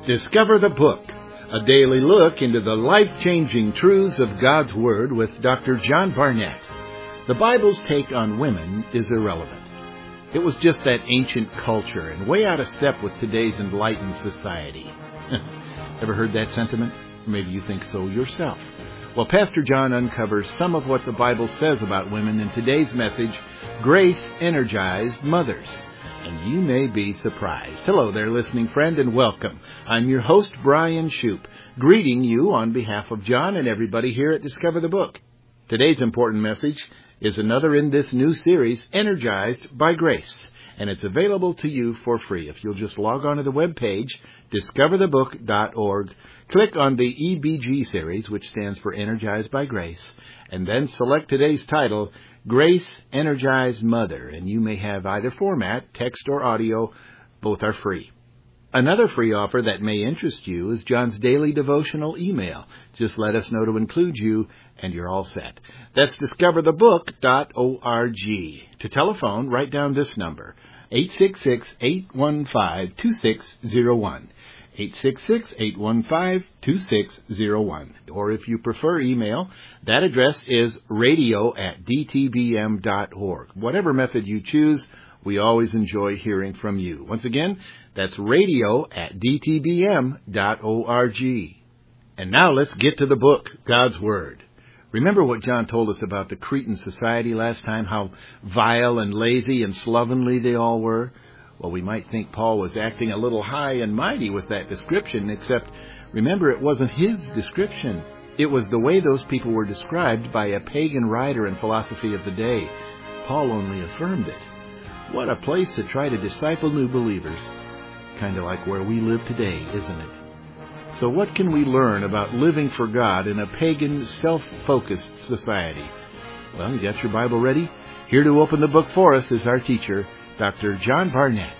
Discover the Book, a daily look into the life-changing truths of God's Word with Dr. John Barnett. The Bible's take on women is irrelevant. It was just that ancient culture and way out of step with today's enlightened society. Ever heard that sentiment? Maybe you think so yourself. Well, Pastor John uncovers some of what the Bible says about women in today's message, Grace Energized Mothers. And you may be surprised. Hello there, listening friend, and welcome. I'm your host, Brian Shoup, greeting you on behalf of John and everybody here at Discover the Book. Today's important message is another in this new series, Energized by Grace, and it's available to you for free. If you'll just log on to the webpage, discoverthebook.org, click on the EBG series, which stands for Energized by Grace, and then select today's title, Grace Energized Mother, and you may have either format, text or audio. Both are free. Another free offer that may interest you is John's daily devotional email. Just let us know to include you, and you're all set. That's discoverthebook.org. To telephone, write down this number, 866-815-2601. 866-815-2601. Or if you prefer email, that address is radio@dtbm.org. Whatever method you choose, we always enjoy hearing from you. Once again, that's radio@dtbm.org. And now let's get to the book, God's Word. Remember what John told us about the Cretan society last time, how vile and lazy and slovenly they all were? Well, we might think Paul was acting a little high and mighty with that description, except remember, it wasn't his description. It was the way those people were described by a pagan writer and philosophy of the day. Paul only affirmed it. What a place to try to disciple new believers. Kind of like where we live today, isn't it? So what can we learn about living for God in a pagan, self-focused society? Well, you got your Bible ready? Here to open the book for us is our teacher, Dr. John Barnett.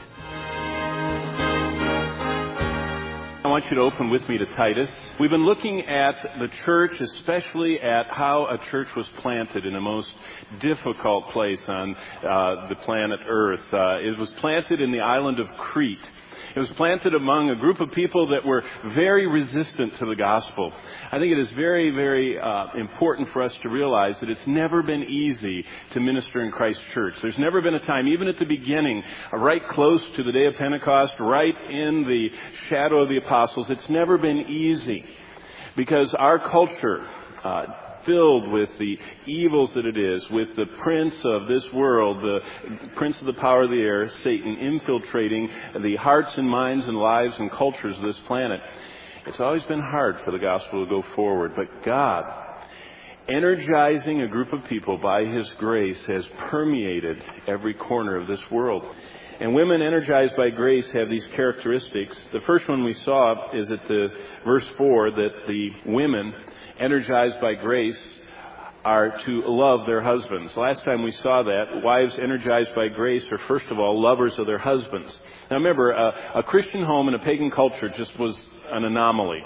I want you to open with me to Titus. We've been looking at the church, especially at how a church was planted in a most difficult place on the planet Earth. It was planted in the island of Crete. It was planted among a group of people that were very resistant to the gospel. I think it is very, very important for us to realize that it's never been easy to minister in Christ's church. There's never been a time, even at the beginning, right close to the day of Pentecost, right in the shadow of the apostles, it's never been easy because our culture, filled with the evils that it is, with the prince of this world, the prince of the power of the air, Satan, infiltrating the hearts and minds and lives and cultures of this planet. It's always been hard for the gospel to go forward. But God, energizing a group of people by His grace, has permeated every corner of this world. And women energized by grace have these characteristics. The first one we saw is at the verse 4, that the women energized by grace are to love their husbands. Last time we saw that, wives energized by grace are first of all lovers of their husbands. Now remember, a Christian home in a pagan culture just was an anomaly.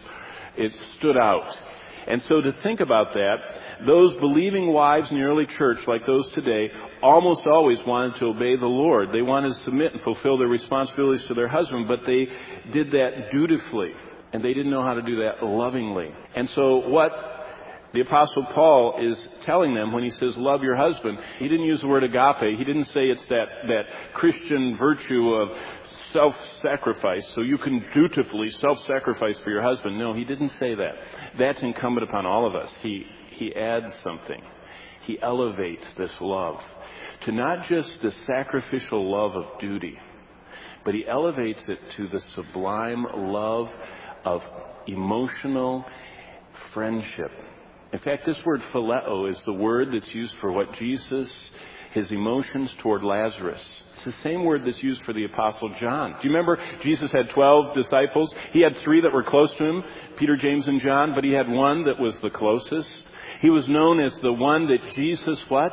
It stood out. And so to think about that, those believing wives in the early church, like those today, almost always wanted to obey the Lord. They wanted to submit and fulfill their responsibilities to their husband, but they did that dutifully. And they didn't know how to do that lovingly. And so what the Apostle Paul is telling them when he says, love your husband, he didn't use the word agape. He didn't say it's that Christian virtue of self-sacrifice, so you can dutifully self-sacrifice for your husband. No, he didn't say that. That's incumbent upon all of us. He adds something. He elevates this love to not just the sacrificial love of duty, but he elevates it to the sublime love of emotional friendship. In fact, this word phileo is the word that's used for what Jesus, his emotions toward Lazarus. It's the same word that's used for the Apostle John. Do you remember Jesus had 12 disciples? He had 3 that were close to him, Peter, James, and John, but he had one that was the closest. He was known as the one that Jesus what?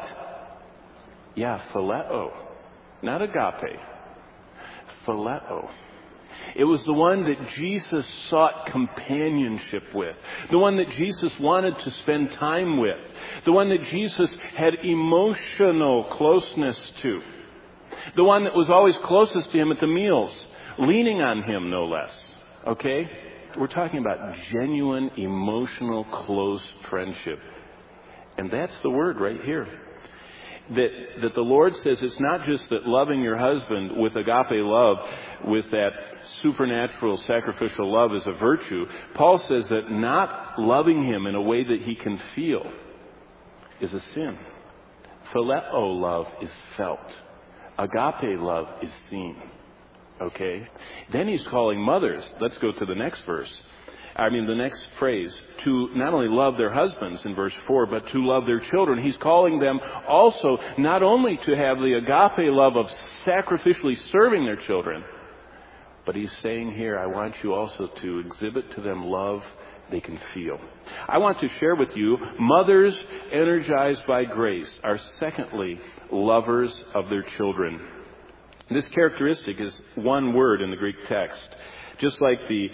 Yeah, phileo. Not agape. Phileo. It was the one that Jesus sought companionship with. The one that Jesus wanted to spend time with. The one that Jesus had emotional closeness to. The one that was always closest to him at the meals. Leaning on him, no less. Okay? We're talking about genuine, emotional, close friendship. And that's the word right here. That the Lord says it's not just that loving your husband with agape love, with that supernatural sacrificial love is a virtue. Paul says that not loving him in a way that he can feel is a sin. Phileo love is felt. Agape love is seen. Okay? Then he's calling mothers. Let's go to the next verse. The next phrase, to not only love their husbands in verse 4, but to love their children. He's calling them also not only to have the agape love of sacrificially serving their children, but he's saying here, I want you also to exhibit to them love they can feel. I want to share with you, mothers energized by grace are secondly lovers of their children. This characteristic is one word in the Greek text. Just like the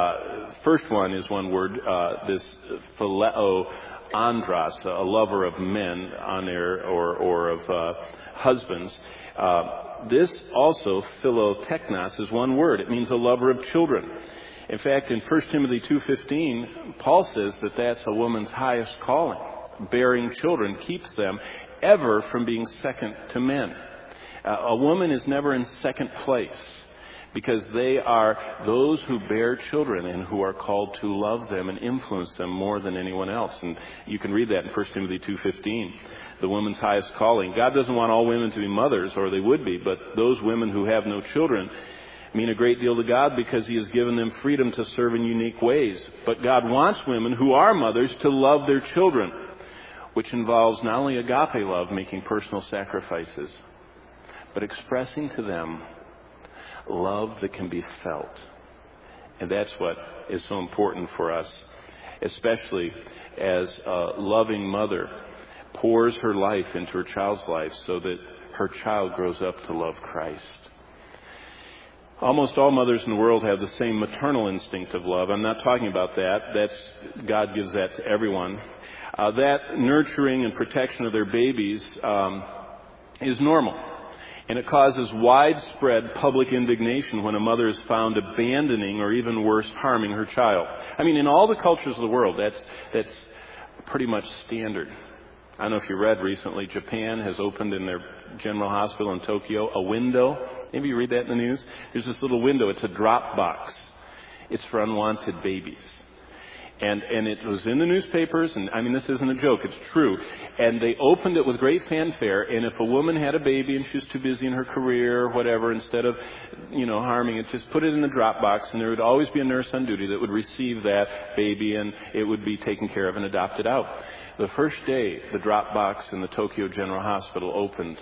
first one is one word, this phileo andros, a lover of men, aner, or of husbands. This also, philoteknos, is one word. It means a lover of children. In fact, in 1 Timothy 2:15, Paul says that that's a woman's highest calling. Bearing children keeps them ever from being second to men. A woman is never in second place, because they are those who bear children and who are called to love them and influence them more than anyone else. And you can read that in 1 Timothy 2:15, the woman's highest calling. God doesn't want all women to be mothers, or they would be, but those women who have no children mean a great deal to God because He has given them freedom to serve in unique ways. But God wants women who are mothers to love their children, which involves not only agape love, making personal sacrifices, but expressing to them love that can be felt. And that's what is so important for us, especially as a loving mother pours her life into her child's life so that her child grows up to love Christ. Almost all mothers in the world have the same maternal instinct of love. I'm not talking about that. God gives that to everyone. That nurturing and protection of their babies is normal. And it causes widespread public indignation when a mother is found abandoning or even worse, harming her child. In all the cultures of the world, that's pretty much standard. I don't know if you read recently, Japan has opened in their general hospital in Tokyo a window. Maybe you read that in the news. There's this little window. It's a drop box. It's for unwanted babies. And it was in the newspapers, and this isn't a joke, it's true. And they opened it with great fanfare, and if a woman had a baby and she was too busy in her career or whatever, instead of, harming it, just put it in the drop box, and there would always be a nurse on duty that would receive that baby, and it would be taken care of and adopted out. The first day the drop box in the Tokyo General Hospital opened,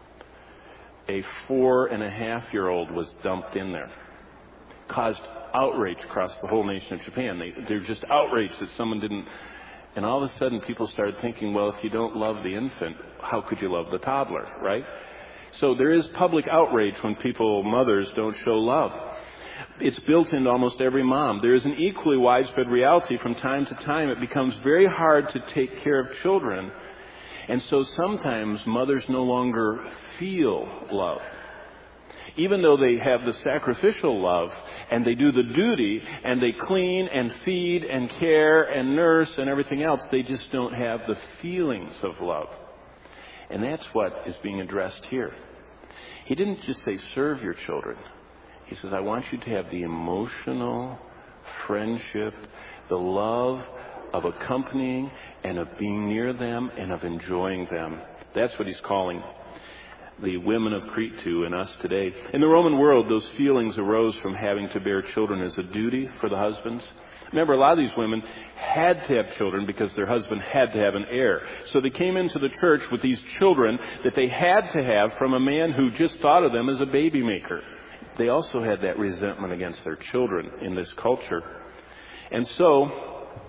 a 4.5-year-old was dumped in there. Caused outrage across the whole nation of Japan. They're just outraged that someone didn't. And all of a sudden people started thinking, well, if you don't love the infant, how could you love the toddler, right? So there is public outrage when mothers don't show love. It's built into almost every mom. There is an equally widespread reality. From time to time, it becomes very hard to take care of children. And so sometimes mothers no longer feel love. Even though they have the sacrificial love and they do the duty and they clean and feed and care and nurse and everything else, they just don't have the feelings of love. And that's what is being addressed here. He didn't just say serve your children. He says, I want you to have the emotional friendship, the love of accompanying and of being near them and of enjoying them. That's what he's calling the women of Crete to and us today. In the Roman world, those feelings arose from having to bear children as a duty for the husbands. Remember, a lot of these women had to have children because their husband had to have an heir. So they came into the church with these children that they had to have from a man who just thought of them as a baby maker. They also had that resentment against their children in this culture. And so,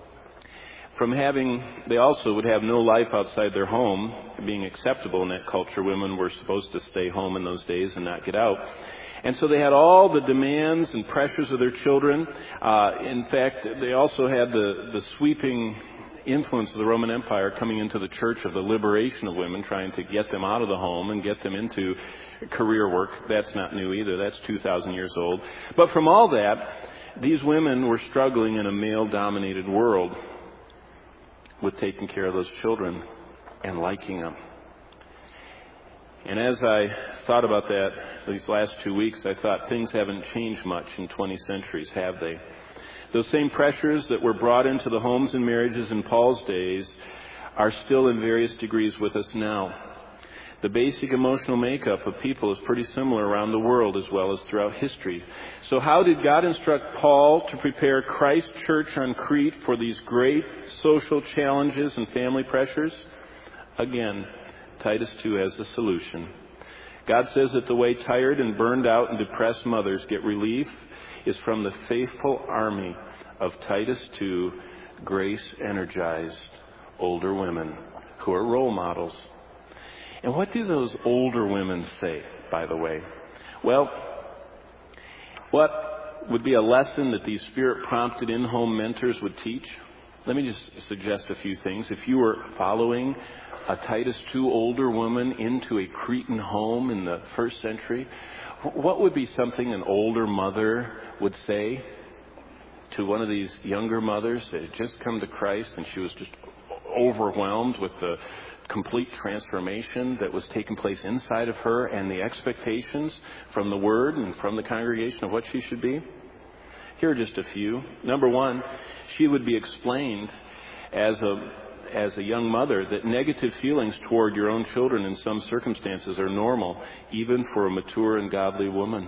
they also would have no life outside their home. Being acceptable in that culture, women were supposed to stay home in those days and not get out. And so they had all the demands and pressures of their children. In fact, they also had the sweeping influence of the Roman Empire coming into the church of the liberation of women, trying to get them out of the home and get them into career work. That's not new either. That's 2,000 years old. But from all that, these women were struggling in a male-dominated world with taking care of those children and liking them. And as I thought about that these last 2 weeks, I thought things haven't changed much in 20 centuries, have they? Those same pressures that were brought into the homes and marriages in Paul's days are still in various degrees with us now. The basic emotional makeup of people is pretty similar around the world as well as throughout history. So how did God instruct Paul to prepare Christ's church on Crete for these great social challenges and family pressures? Again, Titus 2 has the solution. God says that the way tired and burned out and depressed mothers get relief is from the faithful army of Titus 2 grace-energized older women who are role models. And what do those older women say, by the way? Well, what would be a lesson that these spirit-prompted in-home mentors would teach? Let me just suggest a few things. If you were following a Titus 2 older woman into a Cretan home in the first century, what would be something an older mother would say to one of these younger mothers that had just come to Christ and she was just overwhelmed with the complete transformation that was taking place inside of her and the expectations from the Word and from the congregation of what she should be? Here are just a few. Number one, she would be explained as a young mother that negative feelings toward your own children in some circumstances are normal, even for a mature and godly woman.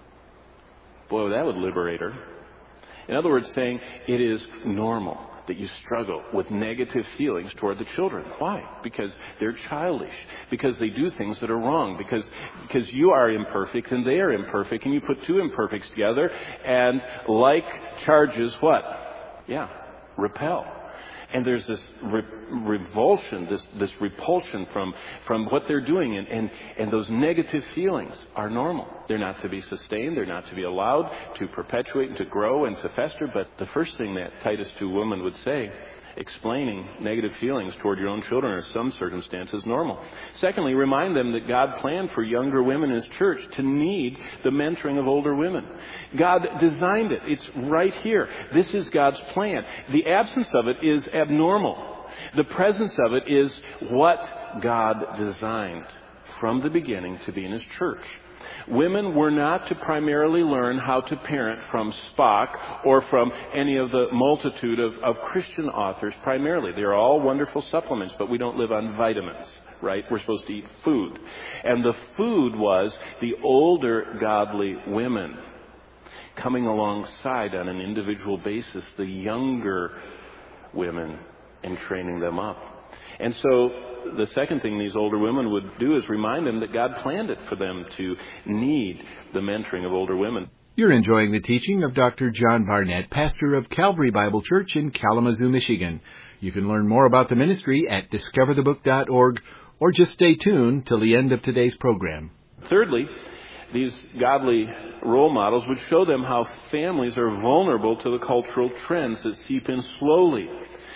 Boy, that would liberate her. In other words, saying it is normal that you struggle with negative feelings toward the children. Why? Because they're childish. Because they do things that are wrong. Because you are imperfect and they are imperfect. And you put two imperfects together and like charges what? Yeah, repel. And there's this revulsion, this repulsion from what they're doing. And those negative feelings are normal. They're not to be sustained. They're not to be allowed to perpetuate and to grow and to fester. But the first thing that Titus 2 woman would say, explaining negative feelings toward your own children are some circumstances normal. Secondly, remind them that God planned for younger women in His church to need the mentoring of older women. God designed it. It's right here. This is God's plan. The absence of it is abnormal. The presence of it is what God designed from the beginning to be in His church. Women were not to primarily learn how to parent from Spock or from any of the multitude of Christian authors primarily. They're all wonderful supplements, but we don't live on vitamins, right? We're supposed to eat food. And the food was the older godly women coming alongside on an individual basis the younger women and training them up. And so the second thing these older women would do is remind them that God planned it for them to need the mentoring of older women. You're enjoying the teaching of Dr. John Barnett, pastor of Calvary Bible Church in Kalamazoo, Michigan. You can learn more about the ministry at discoverthebook.org or just stay tuned till the end of today's program. Thirdly, these godly role models would show them how families are vulnerable to the cultural trends that seep in slowly.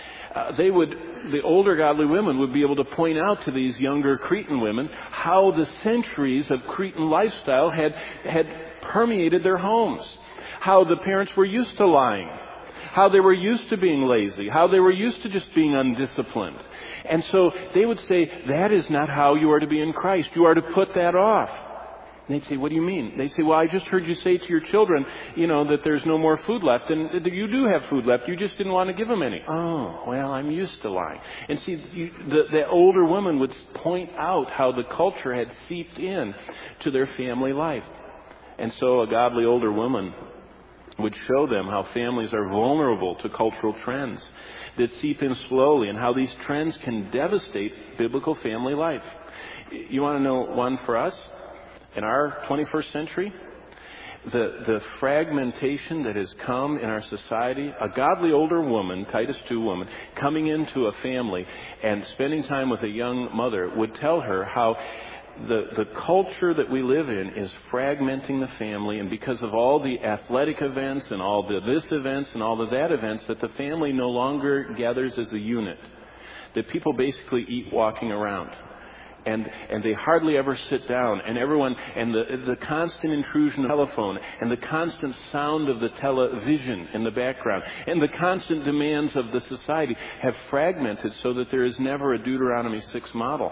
The older godly women would be able to point out to these younger Cretan women how the centuries of Cretan lifestyle had permeated their homes, how the parents were used to lying, how they were used to being lazy, how they were used to just being undisciplined. And so they would say, that is not how you are to be in Christ. You are to put that off. And they'd say, what do you mean? They say, well, I just heard you say to your children, that there's no more food left. And you do have food left. You just didn't want to give them any. Oh, well, I'm used to lying. And see, the older woman would point out how the culture had seeped in to their family life. And so a godly older woman would show them how families are vulnerable to cultural trends that seep in slowly and how these trends can devastate biblical family life. You want to know one for us? In our 21st century, the fragmentation that has come in our society, a godly older woman, Titus 2 woman, coming into a family and spending time with a young mother would tell her how the culture that we live in is fragmenting the family, and because of all the athletic events and all the this events and all the that events, that the family no longer gathers as a unit, that people basically eat walking around. And they hardly ever sit down, and everyone, and the constant intrusion of the telephone, and the constant sound of the television in the background, and the constant demands of the society have fragmented so that there is never a Deuteronomy 6 model,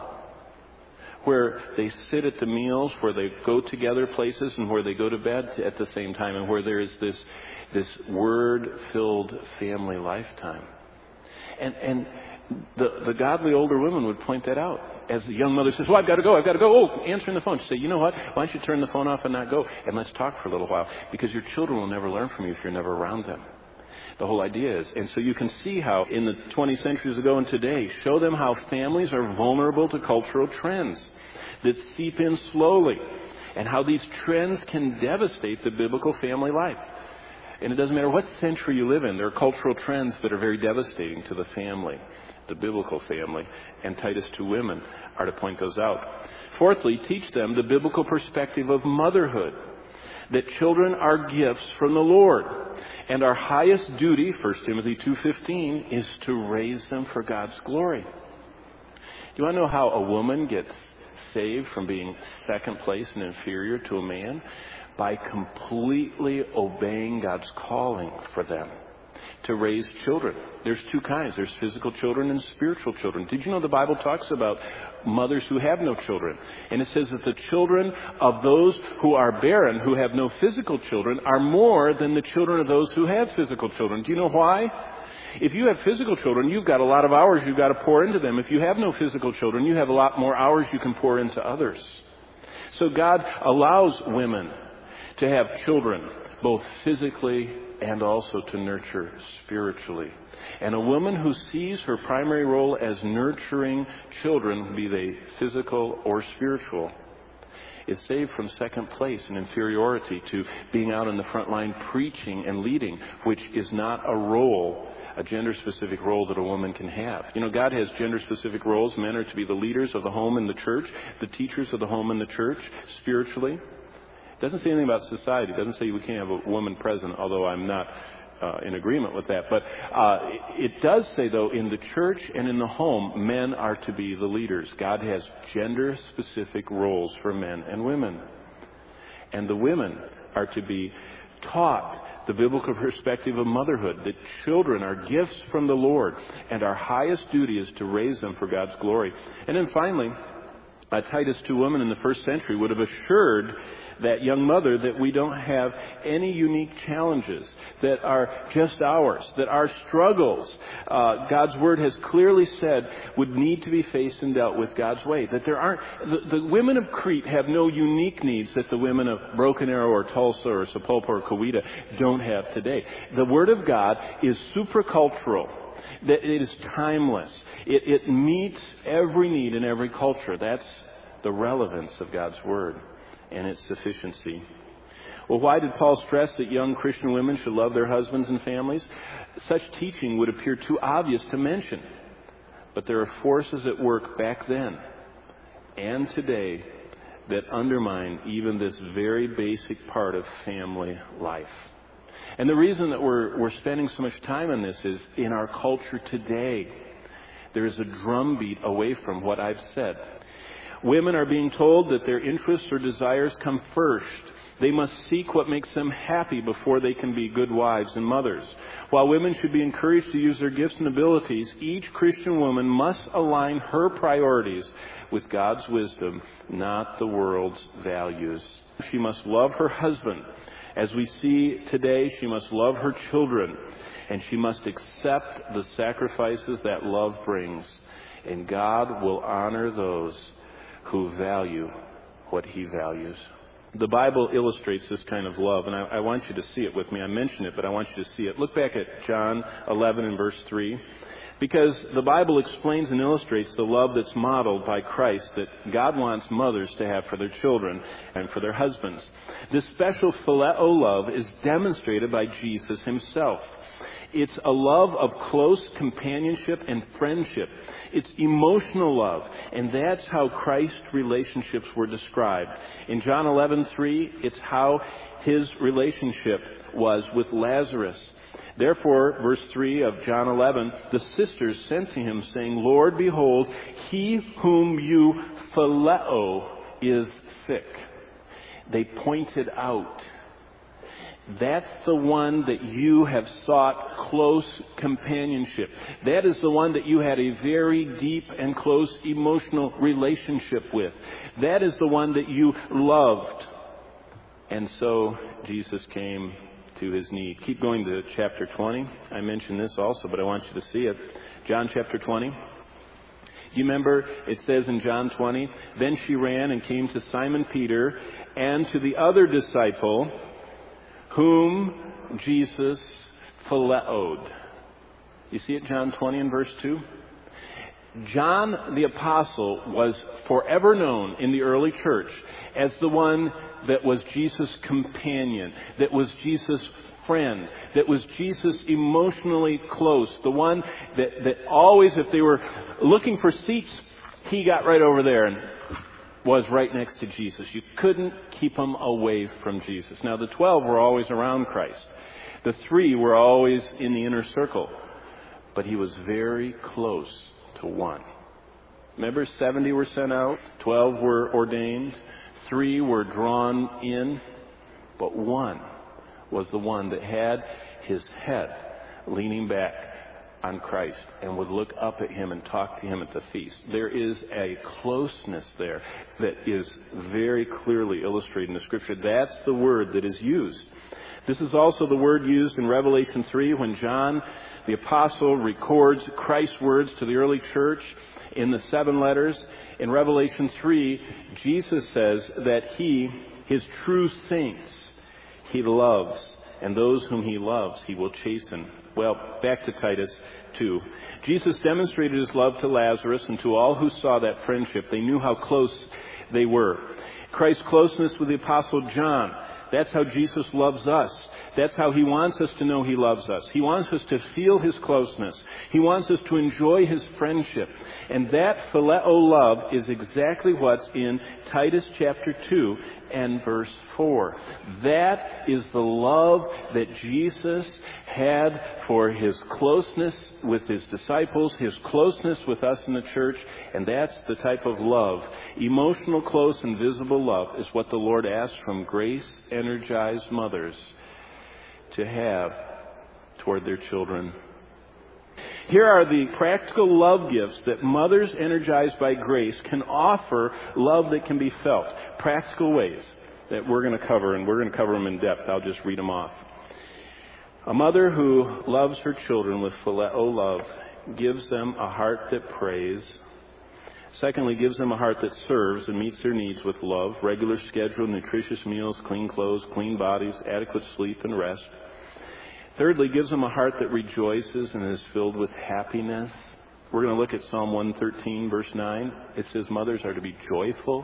where they sit at the meals, where they go together places, and where they go to bed at the same time, and where there is this word-filled family lifetime. And the godly older women would point that out. As the young mother says, "Well, I've got to go. Oh, answering the phone." She'd say, "You know what? Why don't you turn the phone off and not go? And let's talk for a little while, because your children will never learn from you if you're never around them." The whole idea is, and so you can see how in the 20 centuries ago and today, show them how families are vulnerable to cultural trends that seep in slowly, and how these trends can devastate the biblical family life. And it doesn't matter what century you live in, there are cultural trends that are very devastating to the family, the biblical family, and Titus 2 women are to point those out. Fourthly, teach them the biblical perspective of motherhood, that children are gifts from the Lord, and our highest duty, 1 Timothy 2:15, is to raise them for God's glory. Do you want to know how a woman gets saved from being second place and inferior to a man? By completely obeying God's calling for them to raise children. There's two kinds. There's physical children and spiritual children. Did you know the Bible talks about mothers who have no children? And it says that the children of those who are barren, who have no physical children, are more than the children of those who have physical children. Do you know why? If you have physical children, you've got a lot of hours you've got to pour into them. If you have no physical children, you have a lot more hours you can pour into others. So God allows women to have children, both physically and also to nurture spiritually. And a woman who sees her primary role as nurturing children, be they physical or spiritual, is saved from second place and inferiority to being out in the front line preaching and leading, which is not a role, a gender-specific role that a woman can have. You know, God has gender-specific roles. Men are to be the leaders of the home and the church, the teachers of the home and the church, spiritually. It doesn't say anything about society. It doesn't say we can't have a woman president, although I'm not in agreement with that. But it does say, though, in the church and in the home, men are to be the leaders. God has gender-specific roles for men and women. And the women are to be taught the biblical perspective of motherhood, that children are gifts from the Lord, and our highest duty is to raise them for God's glory. And then finally, Titus 2 women in the first century would have assured that young mother that we don't have any unique challenges that are just ours, that our struggles, God's Word has clearly said, would need to be faced and dealt with God's way. That there aren't, the women of Crete have no unique needs that the women of Broken Arrow or Tulsa or Sapulpa or Coweta don't have today. The Word of God is supracultural. That it is timeless. It meets every need in every culture. That's the relevance of God's Word and its sufficiency. Well, why did Paul stress that young Christian women should love their husbands and families? Such teaching would appear too obvious to mention. But there are forces at work back then and today that undermine even this very basic part of family life. And the reason that we're spending so much time on this is in our culture today, there is a drumbeat away from what I've said. Women are being told that their interests or desires come first. They must seek what makes them happy before they can be good wives and mothers. While women should be encouraged to use their gifts and abilities, each Christian woman must align her priorities with God's wisdom, not the world's values. She must love her husband. As we see today, she must love her children, and she must accept the sacrifices that love brings. And God will honor those who value what He values. The Bible illustrates this kind of love, and I want you to see it with me. I mentioned it, but I want you to see it. Look back at John 11 and verse 3. Because the Bible explains and illustrates the love that's modeled by Christ that God wants mothers to have for their children and for their husbands. This special phileo love is demonstrated by Jesus Himself. It's a love of close companionship and friendship. It's emotional love, and that's how Christ's relationships were described. In John 11:3, it's how His relationship was with Lazarus. Therefore, verse 3 of John 11, the sisters sent to him, saying, Lord, behold, he whom you phileo is sick. They pointed out, that's the one that you have sought close companionship. That is the one that you had a very deep and close emotional relationship with. That is the one that you loved. And so Jesus came to his need. Keep going to chapter 20. I mentioned this also, but I want you to see it. John chapter 20. You remember, it says in John 20, then she ran and came to Simon Peter and to the other disciple whom Jesus phileoed. You see it, John 20 and verse 2? John the Apostle was forever known in the early church as the one that was Jesus' companion, that was Jesus' friend, that was Jesus emotionally close, the one that always, if they were looking for seats, he got right over there and was right next to Jesus. You couldn't keep him away from Jesus. Now, the 12 were always around Christ. The 3 were always in the inner circle. But he was very close to 1. Remember, 70 were sent out, 12 were ordained, 3 were drawn in, but 1 was the one that had his head leaning back on Christ and would look up at him and talk to him at the feast. There is a closeness there that is very clearly illustrated in the Scripture. That's the word that is used. This is also the word used in Revelation 3 when John the Apostle records Christ's words to the early church in the 7 letters. In Revelation 3, Jesus says that his true saints, he loves, and those whom he loves, he will chasten. Well, back to Titus 2. Jesus demonstrated his love to Lazarus and to all who saw that friendship. They knew how close they were. Christ's closeness with the Apostle John, that's how Jesus loves us. That's how he wants us to know he loves us. He wants us to feel his closeness. He wants us to enjoy his friendship. And that phileo love is exactly what's in Titus chapter 2 and verse 4. That is the love that Jesus had for his closeness with his disciples, his closeness with us in the church, and that's the type of love. Emotional, close, and visible love is what the Lord asks from grace-energized mothers to have toward their children. Here are the practical love gifts that mothers energized by grace can offer love that can be felt. Practical ways that we're going to cover, and we're going to cover them in depth. I'll just read them off. A mother who loves her children with phileo love gives them a heart that prays. Secondly, gives them a heart that serves and meets their needs with love, regular schedule, nutritious meals, clean clothes, clean bodies, adequate sleep and rest. Thirdly, gives them a heart that rejoices and is filled with happiness. We're going to look at Psalm 113, verse 9. It says mothers are to be joyful.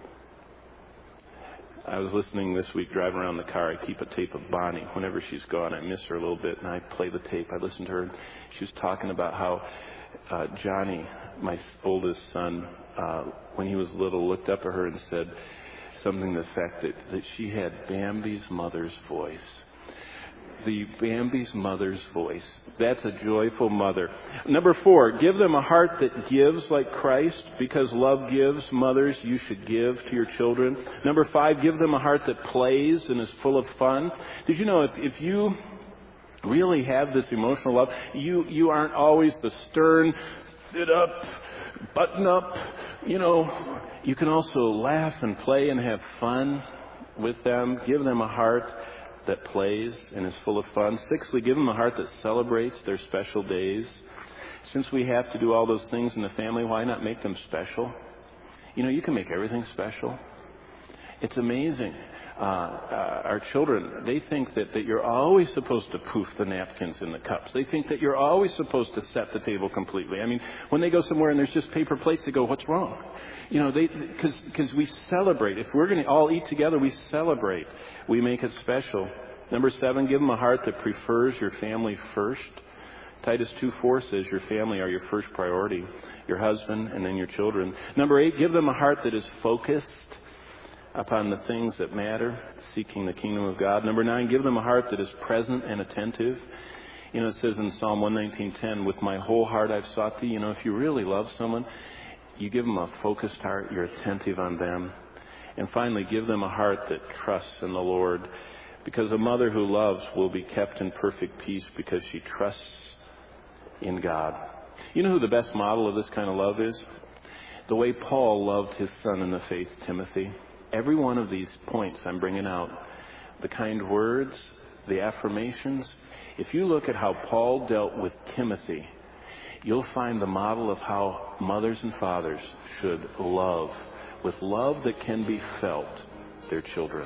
I was listening this week driving around the car. I keep a tape of Bonnie. Whenever she's gone, I miss her a little bit, and I play the tape. I listen to her, and she was talking about how Johnny, my oldest son, when he was little, looked up at her and said something to the fact that she had Bambi's mother's voice. The Bambi's mother's voice. That's a joyful mother. Number 4, give them a heart that gives like Christ, because love gives. Mothers, you should give to your children. Number 5, give them a heart that plays and is full of fun. Did you know if you really have this emotional love, you aren't always the stern, sit up, button up. You can also laugh and play and have fun with them. Give them a heart that plays and is full of fun. 6thly, give them a heart that celebrates their special days. Since we have to do all those things in the family, why not make them special? You can make everything special. It's amazing. Our children, they think that you're always supposed to poof the napkins in the cups. They think that you're always supposed to set the table completely. I mean, when they go somewhere and there's just paper plates, they go, what's wrong? Because we celebrate. If we're going to all eat together, we celebrate. We make it special. Number 7, give them a heart that prefers your family first. Titus 2:4 says your family are your first priority, your husband and then your children. Number 8, give them a heart that is focused upon the things that matter, seeking the kingdom of God. Number 9, give them a heart that is present and attentive. It says in Psalm 119:10, with my whole heart I've sought thee. If you really love someone, you give them a focused heart, you're attentive on them. And finally, give them a heart that trusts in the Lord, because a mother who loves will be kept in perfect peace because she trusts in God. You know who the best model of this kind of love is? The way Paul loved his son in the faith, Timothy. Every one of these points I'm bringing out, the kind words, the affirmations, if you look at how Paul dealt with Timothy, you'll find the model of how mothers and fathers should love, with love that can be felt, their children.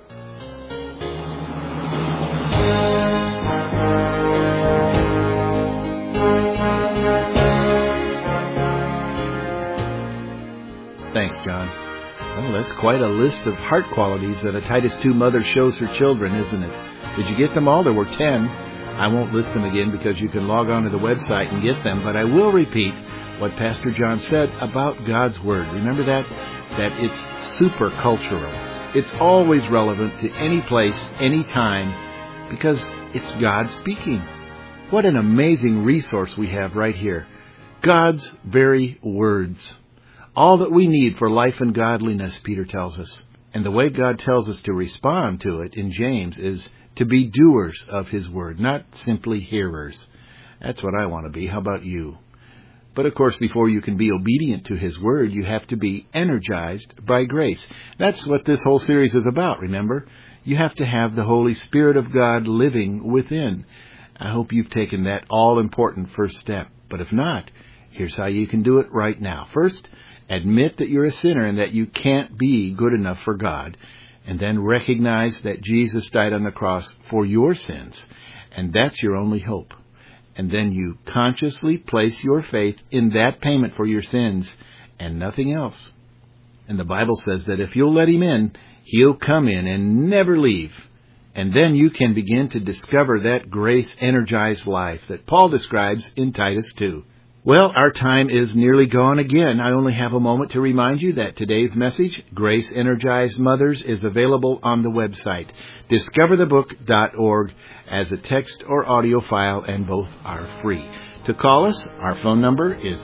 Thanks, John. Well, that's quite a list of heart qualities that a Titus 2 mother shows her children, isn't it? Did you get them all? There were 10. I won't list them again because you can log on to the website and get them, but I will repeat what Pastor John said about God's Word. Remember that? That it's super cultural. It's always relevant to any place, any time, because it's God speaking. What an amazing resource we have right here. God's very words. All that we need for life and godliness, Peter tells us. And the way God tells us to respond to it in James is to be doers of His Word, not simply hearers. That's what I want to be. How about you? But of course, before you can be obedient to His Word, you have to be energized by grace. That's what this whole series is about, remember? You have to have the Holy Spirit of God living within. I hope you've taken that all-important first step. But if not, here's how you can do it right now. First, admit that you're a sinner and that you can't be good enough for God. And then recognize that Jesus died on the cross for your sins. And that's your only hope. And then you consciously place your faith in that payment for your sins and nothing else. And the Bible says that if you'll let Him in, He'll come in and never leave. And then you can begin to discover that grace-energized life that Paul describes in Titus 2. Well, our time is nearly gone again. I only have a moment to remind you that today's message, Grace Energized Mothers, is available on the website, discoverthebook.org, as a text or audio file, and both are free. To call us, our phone number is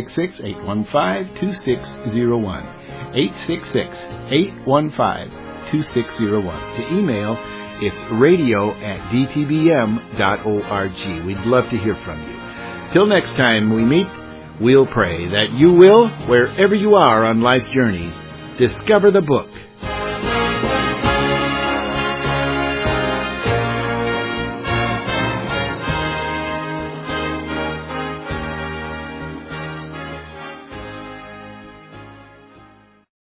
866-815-2601. 866-815-2601. To email, it's radio@dtbm.org. We'd love to hear from you. Till next time we meet, we'll pray that you will, wherever you are on life's journey, discover the book